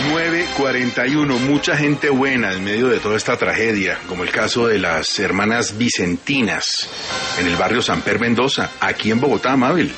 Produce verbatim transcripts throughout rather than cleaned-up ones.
nueve cuarenta y uno, mucha gente buena en medio de toda esta tragedia, como el caso de las hermanas Vicentinas en el barrio Samper Mendoza, aquí en Bogotá, Mabel.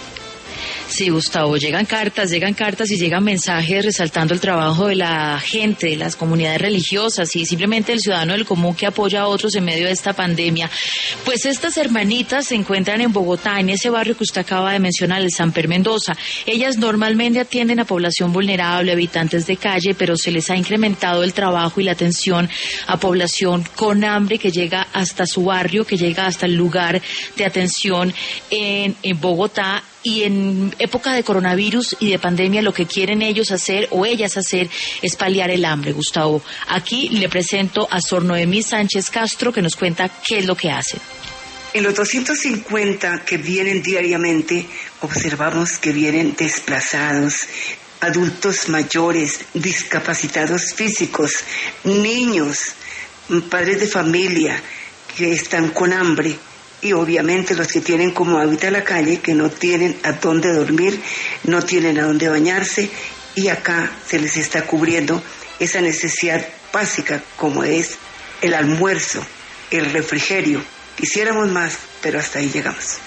Sí, Gustavo, llegan cartas, llegan cartas y llegan mensajes resaltando el trabajo de la gente, de las comunidades religiosas y simplemente el ciudadano del común que apoya a otros en medio de esta pandemia. Pues estas hermanitas se encuentran en Bogotá, en ese barrio que usted acaba de mencionar, el Samper Mendoza. Ellas normalmente atienden a población vulnerable, habitantes de calle, pero se les ha incrementado el trabajo y la atención a población con hambre que llega hasta su barrio, que llega hasta el lugar de atención en, en Bogotá. Y en época de coronavirus y de pandemia lo que quieren ellos hacer o ellas hacer es paliar el hambre, Gustavo. Aquí le presento a Sor Noemí Sánchez Castro que nos cuenta qué es lo que hacen. En los doscientos cincuenta que vienen diariamente, observamos que vienen desplazados, adultos mayores, discapacitados físicos, niños, padres de familia que están con hambre. Y obviamente los que tienen como hábitat la calle, que no tienen a dónde dormir, no tienen a dónde bañarse, y acá se les está cubriendo esa necesidad básica como es el almuerzo, el refrigerio. Quisiéramos más, pero hasta ahí llegamos.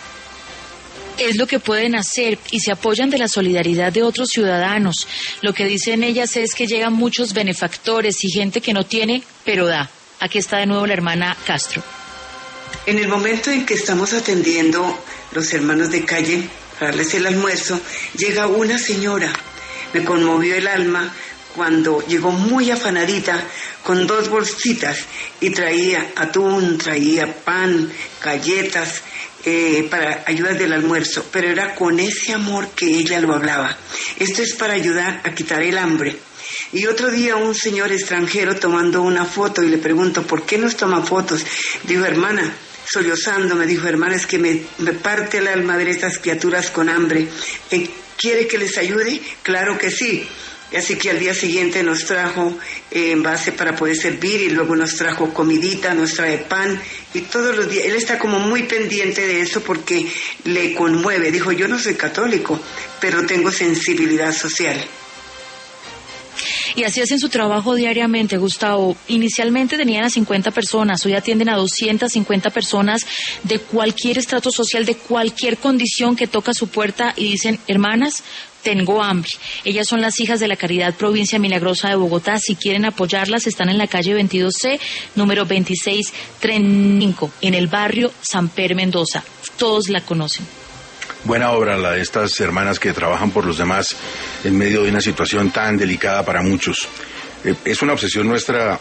Es lo que pueden hacer y se apoyan de la solidaridad de otros ciudadanos. Lo que dicen ellas es que llegan muchos benefactores y gente que no tiene, pero da. Aquí está de nuevo la hermana Castro. En el momento en que estamos atendiendo los hermanos de calle para darles el almuerzo, llega una señora. Me conmovió el alma cuando llegó muy afanadita con dos bolsitas y traía atún, traía pan, galletas eh, para ayudar del almuerzo, pero era con ese amor que ella lo hablaba. Esto es para ayudar a quitar el hambre. Y otro día un señor extranjero tomando una foto y le pregunto, ¿por qué nos toma fotos? Dijo, hermana, sollozando, me dijo, hermana, es que me, me parte el alma ver estas criaturas con hambre. Eh, ¿Quiere que les ayude? Claro que sí. Así que al día siguiente nos trajo eh, envase para poder servir y luego nos trajo comidita, nos trae pan y todos los días. Él está como muy pendiente de eso porque le conmueve. Dijo, yo no soy católico, pero tengo sensibilidad social. Y así hacen su trabajo diariamente, Gustavo. Inicialmente tenían a cincuenta personas, hoy atienden a doscientas cincuenta personas de cualquier estrato social, de cualquier condición que toca su puerta y dicen, hermanas, tengo hambre. Ellas son las hijas de la Caridad Provincia Milagrosa de Bogotá. Si quieren apoyarlas, están en la calle veintidós C, número veintiséis treinta y cinco, en el barrio Samper Mendoza. Todos la conocen. Buena obra la de estas hermanas que trabajan por los demás en medio de una situación tan delicada para muchos. Eh, es una obsesión nuestra